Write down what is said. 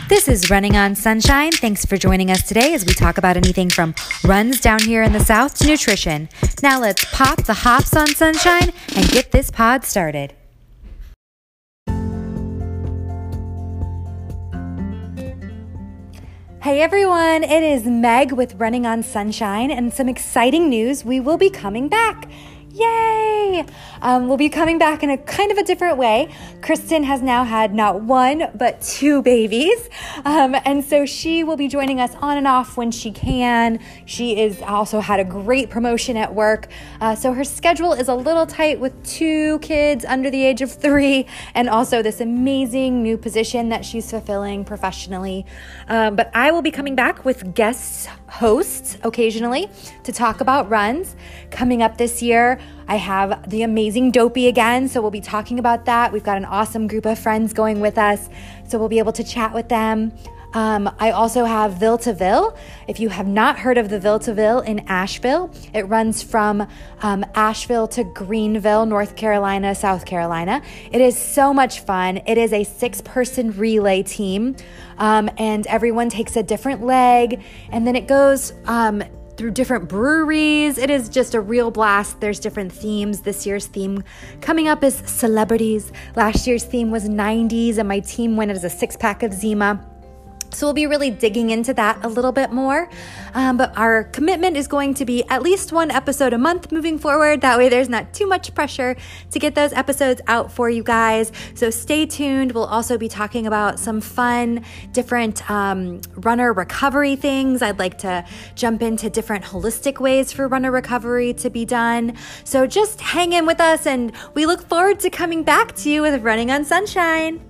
This is Running on Sunshine. Thanks for joining us today as we talk about anything from runs down here in the South to nutrition. Now let's pop the hops on Sunshine and get this pod started. Hey everyone, it is Meg with Running on Sunshine and some exciting news. We will be coming back. Yay! We'll be coming back in a kind of a different way. Kristen has now had not one, but two babies. And so she will be joining us on and off when she can. She is also had a great promotion at work. So her schedule is a little tight with two kids under the age of 3 and also this amazing new position that she's fulfilling professionally. But I will be coming back with guest hosts occasionally to talk about runs. Coming up this year, I have the amazing Dopey again, so we'll be talking about that. We've got an awesome group of friends going with us, so we'll be able to chat with them. I also have Ville2Ville. If you have not heard of the Ville2Ville in Asheville, it runs from Asheville to Greenville, North Carolina, South Carolina. It is so much fun. It is a 6-person relay team, and everyone takes a different leg, and then it goes through different breweries. It is just a real blast. There's different themes. This year's theme coming up is celebrities. Last year's theme was 90s, and my team went as a 6-pack of Zima. So we'll be really digging into that a little bit more. But our commitment is going to be at least one episode a month moving forward. That way there's not too much pressure to get those episodes out for you guys. So stay tuned. We'll also be talking about some fun, different runner recovery things. I'd like to jump into different holistic ways for runner recovery to be done. So just hang in with us, and we look forward to coming back to you with Running on Sunshine.